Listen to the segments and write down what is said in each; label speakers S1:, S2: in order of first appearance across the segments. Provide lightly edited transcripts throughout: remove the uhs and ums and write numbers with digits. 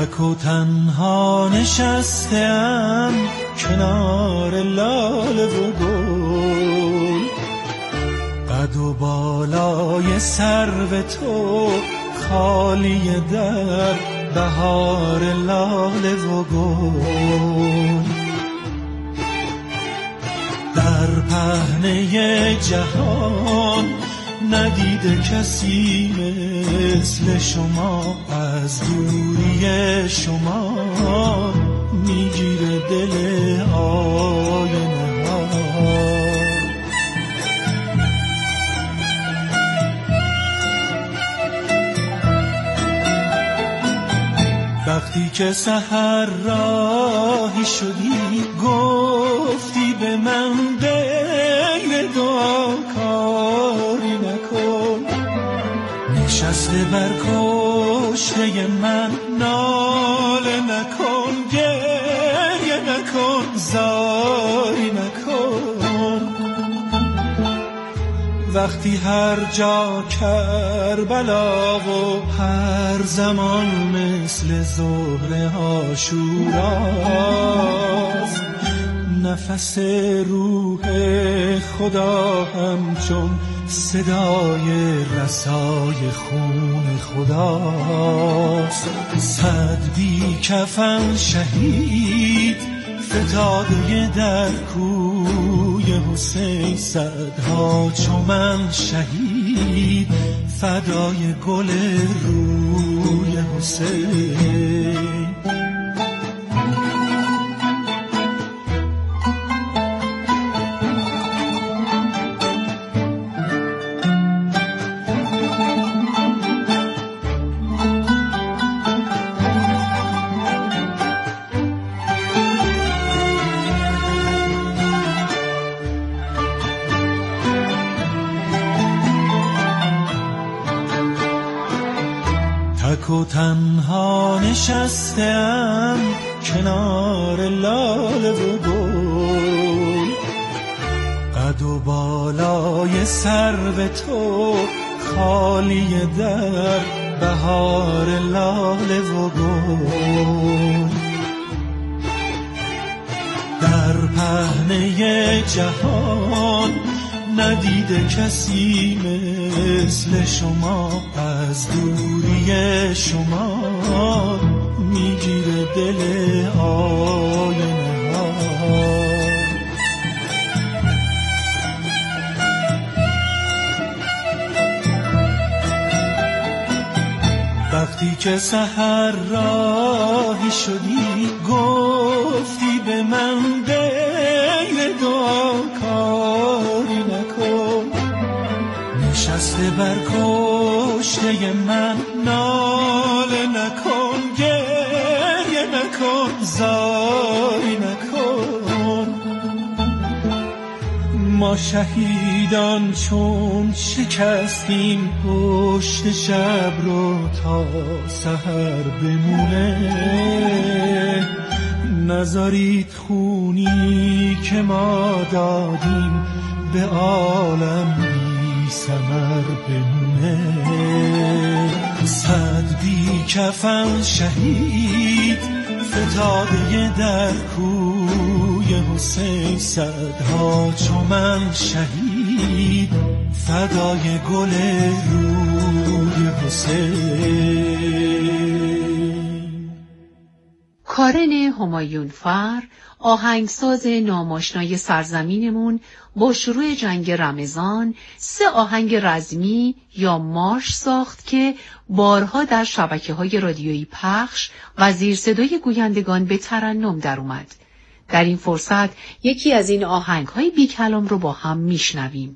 S1: تک و تنها نشستم کنار لاله و گل، قد و بالای سرو تو خالی در بهار لاله و گل. در پهنه جهان ندیده کسی مثل شما، از دوری شما میگیره دل آینه ها. وقتی که سحر راهی شدی گفتی به من غیر دعا کاری نکن، نشسته بر کشته من ناله نکن، گریه نکن، زاری نکن. وقتی هر جا کربلا و هر زمان مثل ظهر عاشوراست، نفس روح خدا همچون صدای رسای خون خداست. صد بی کفن شهید فتاده در کوی حسین، صدها چو من شهید فدای گل روی حسین. تک و تنها نشستم کنار لاله و گل، قد و بالای سرو تو خالی در بهار لاله و گل. در پهنه جهان ندیده کسی مثل شما، از دوری شما میگیره دل آینه ها. وقتی که سحر راهی شدی گفتی به من غیر دعا کاری نکن، نشسته بر کشته من ناله نکن، گریه نکن، زاری نکن. ما شهیدان چون شکستیم پشت شب رو تا سحر بمونه، نذارید خونی که ما دادیم به عالم بی ثمر بمونه. صد بی کفن شهید فتاده در کوی حسین، صدها چو من شهید فدای گل روی حسین.
S2: کارن همایونفر، آهنگساز ناماشنای سرزمینمون، با شروع جنگ رمضان 3 آهنگ رزمی یا مارش ساخت که بارها در شبکه‌های رادیویی پخش و زیر صدای گویندگان به ترنم در اومد. در این فرصت یکی از این آهنگ‌های بی کلام رو با هم میشنویم.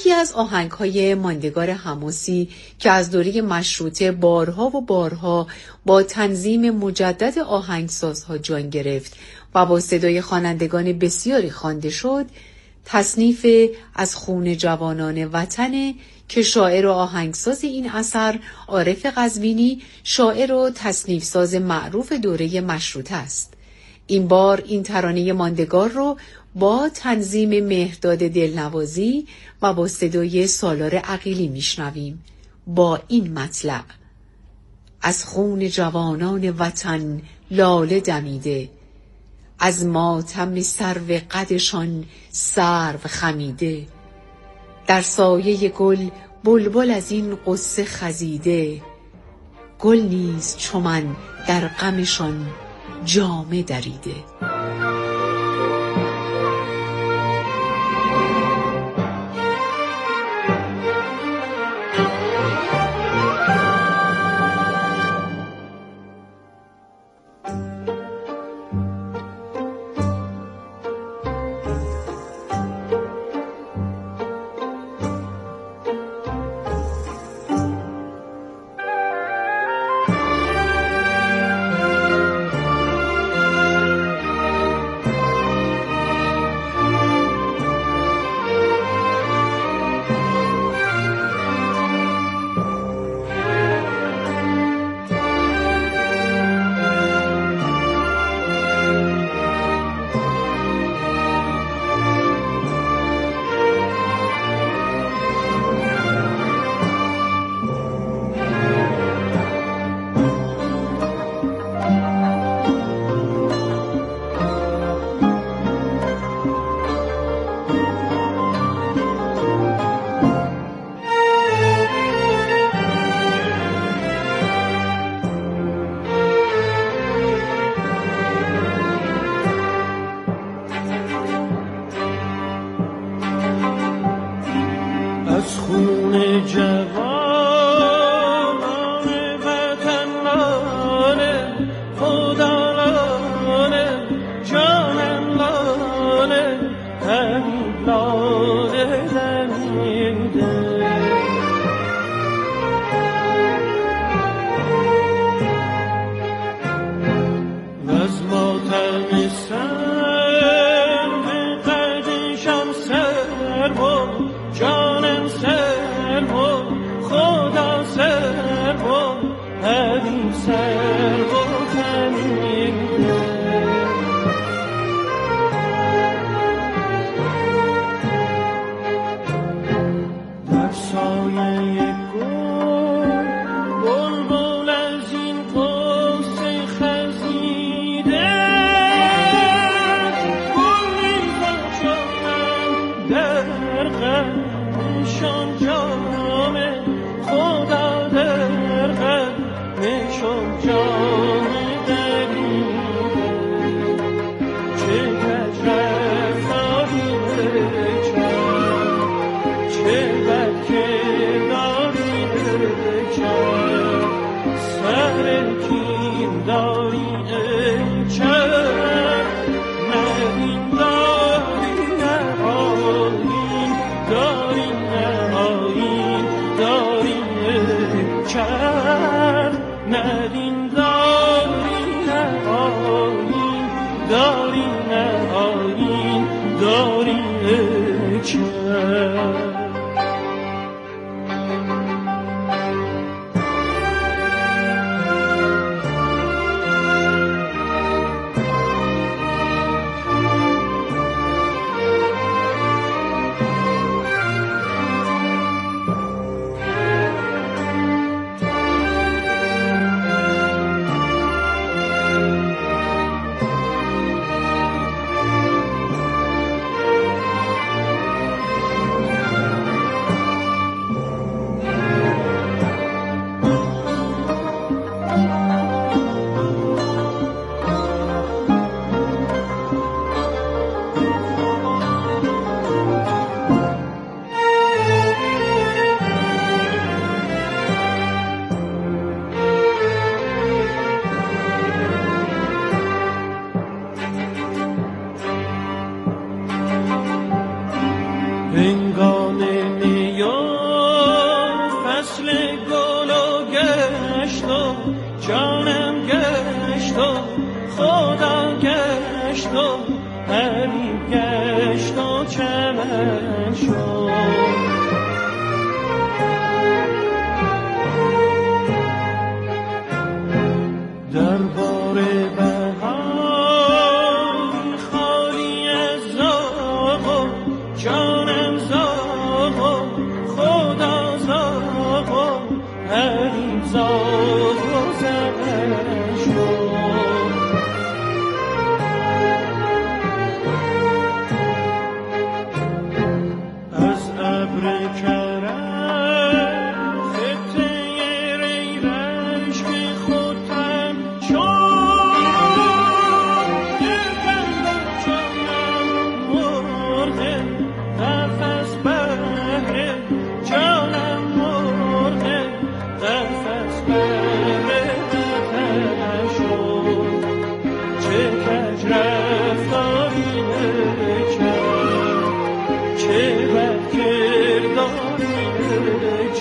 S2: یکی از آهنگ‌های ماندگار حماسی که از دوره مشروطه بارها و بارها با تنظیم مجدد آهنگسازها جان گرفت و با صدای خوانندگان بسیاری خوانده شد، تصنیف از خون جوانان وطن که شاعر و آهنگساز این اثر عارف قزوینی، شاعر و تصنیف ساز معروف دوره مشروطه است. این بار این ترانه ماندگار رو با تنظیم مهرداد دلنوازی و با صدای سالار عقیلی میشنویم با این مطلع: از خون جوانان وطن لاله دمیده، از ماتم سرو قدشان سرو خمیده، در سایه گل بلبل از این غصه خزیده، گل نیز چو من در غمشان جامه دریده.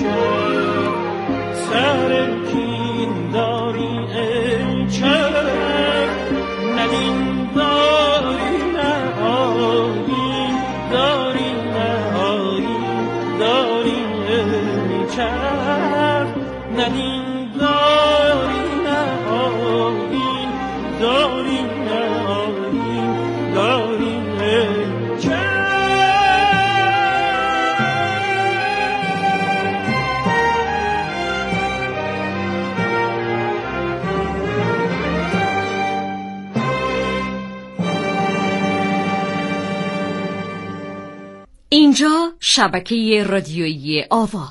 S3: اینجا شبکه رادیویی آوا.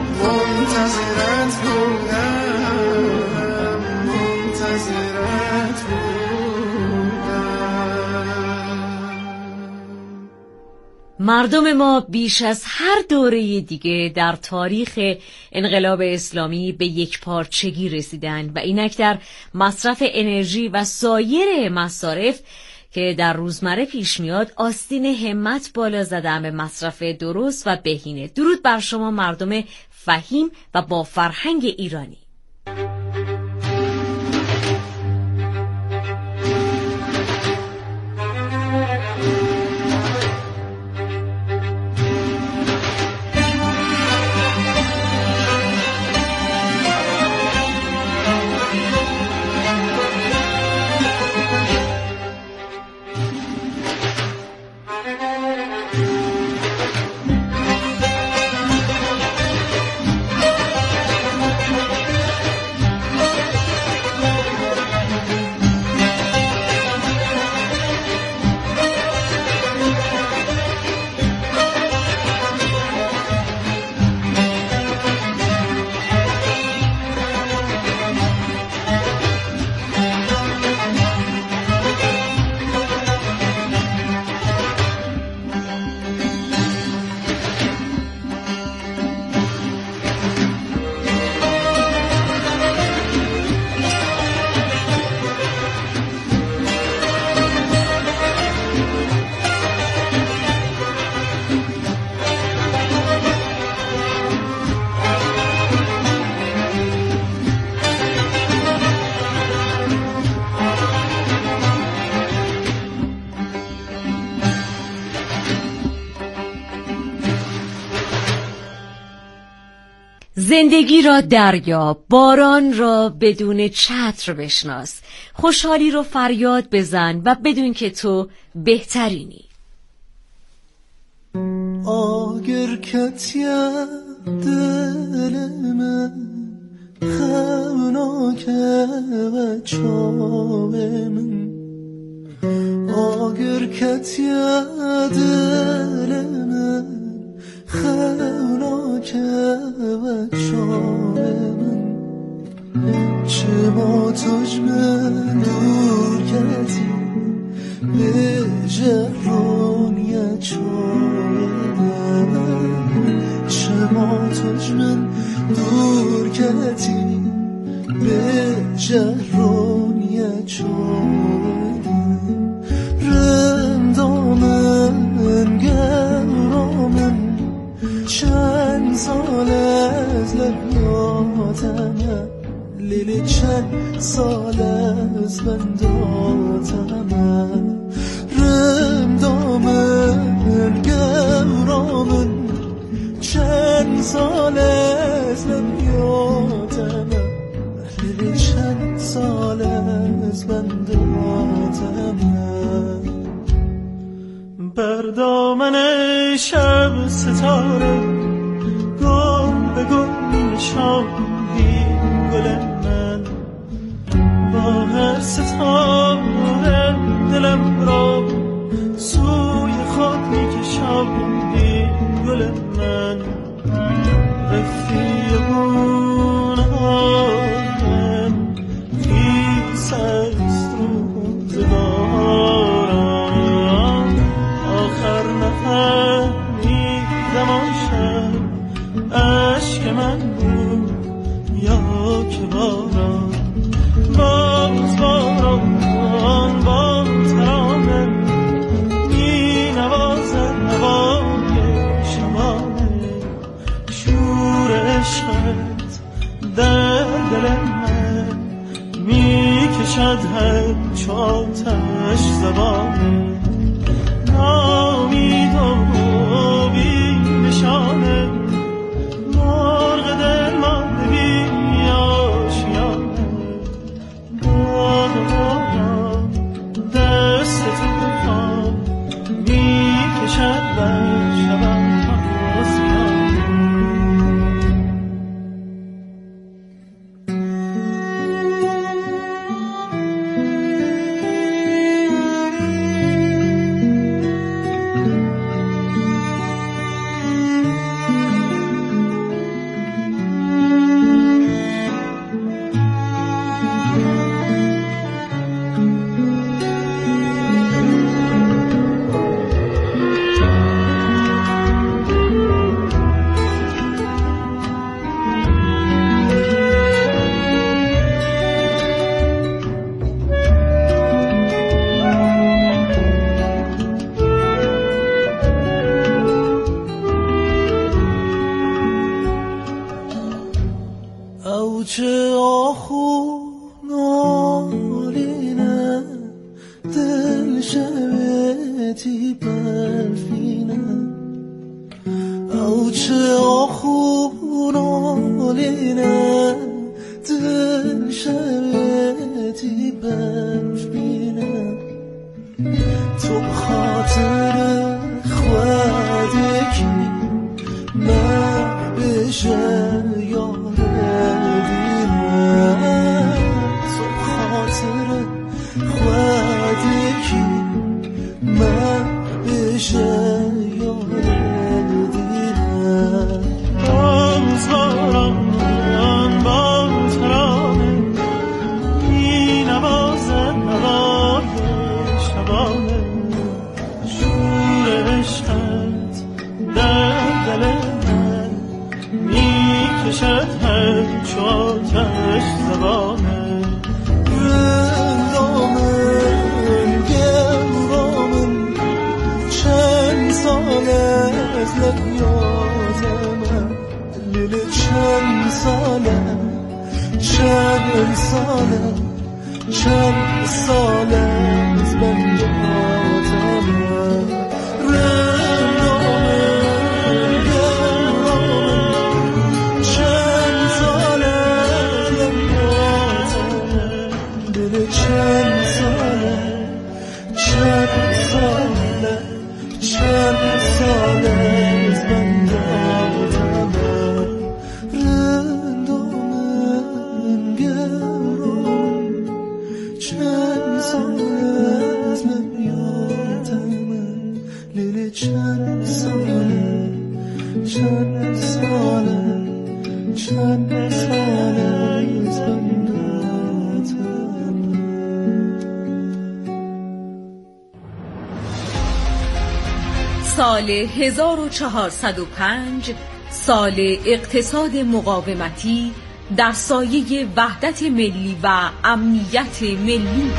S4: منتظرت
S3: مردم ما بیش از هر دوره دیگه در تاریخ انقلاب اسلامی به یکپارچگی رسیدن و اینک در مصرف انرژی و سایر مصارف که در روزمره پیش میاد آستین همت بالا زدن به مصرف درست و بهینه. درود بر شما مردم فهیم و با فرهنگ ایرانی. زندگی را دریاب، باران را بدون چتر بشناس، خوشحالی رو فریاد بزن و بدون که تو بهترینی.
S1: آگر کتیه دل من خوناکه و چاو من، آگر کتیه دل من خوناکه و چاو من، چه با تجمه دور کتی به جرونی چاو من، چه با تجمه دور کتی به جرونی چاو من، رندامن گرامن چند سال از لبناتمه، لیلی چند سال از بنداتمه، رندامن گرامن چند سال از لبناتمه، لیلی چند سال از بنداتمه، بر دامن شب ستاره گل به گل نشاندی گل من، با هر ستاره دلم را سوی خود میکشاندی گل من، رفیقون من خیس است روزگارم، آخر نفهمیدم آن شب عشق من بود یا که باران، باز باران با ترانه می نوازد هوای شبانه، شور عشقت در دل من می کشد هر چو آتش زبانه، نامید و بی نشانه مرغ دل مانده بی آشیانه، باد و باران دست توفان می کشد بر شبم آسیانه. وقتی برف بینم تو بخاطر خودکی من بشه یاره دیرم تو بخاطر خودکی من بشه یاره دیرم بازارم آتش زبانه رندامن گرامن چند ساله از لبیاتم لیل چند ساله از بنداتم چند ساله از بنداتم رندامن گرام چند ساله از لبیاتم لیل چند ساله از بنداتم.
S3: سال 1405 سال اقتصاد مقاومتی در سایه وحدت ملی و امنیت ملی.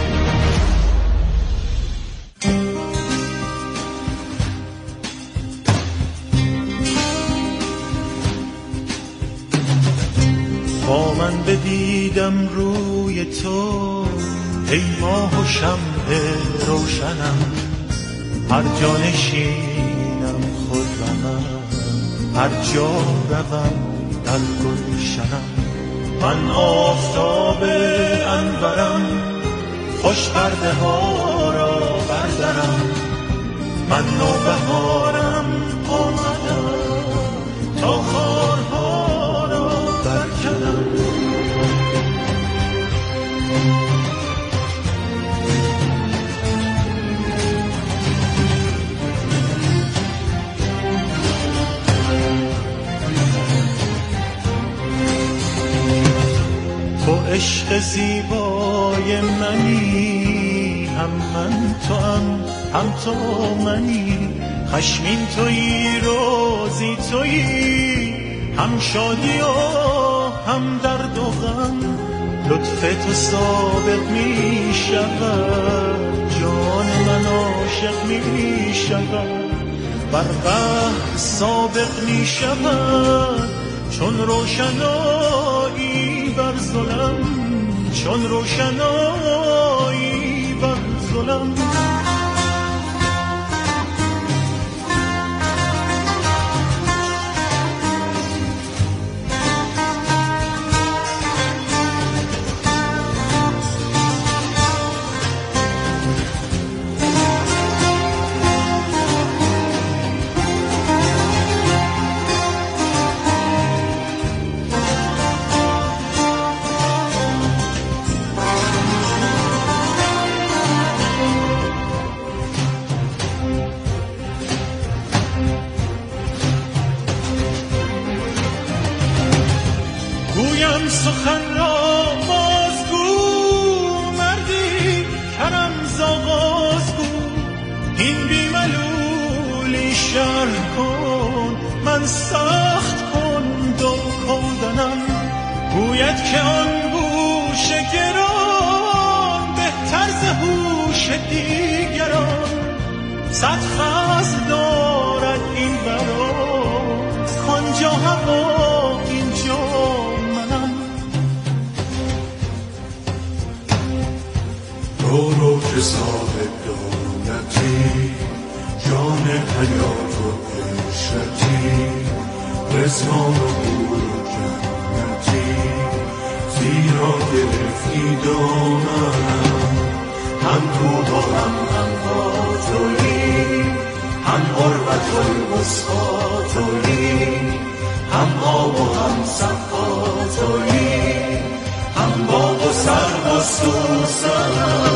S1: با من بدیدم روی تو ای ماه و شمع روشنم هر جا نشینم خودمم هر جا روم در گلشنم من آفتاب انورم خوش پرده ها را بردارم من نوبهارم آمدم تا خارها را برکنم تو عشق زیبای منی هم من تو هم تو منی خشمین تویی روزی تویی هم شادی و هم درد و غم لطف تو سابق می شود جان من عاشق می شود بر قهر سابق می شود چون روشنایی بر ظلم چون روشنایی بر ظلم گویم سخن را بازگو مردی کرم زاغازگو این بیملولی شرح کن من سخت کن دو کودنم گوید که آن گوش گران بهتر ز هوش دیگران صد فصل دارد این برات کانجا هوا اینجا رو که صاحب دولتی جان حیات و عشرتی رزوان و گور و جنتی زیرا گرفتی دامن هم با تویی، هم غربت المصفا تویی، هم آب و هم صفا تویی، هم باغ و سرو و سوسن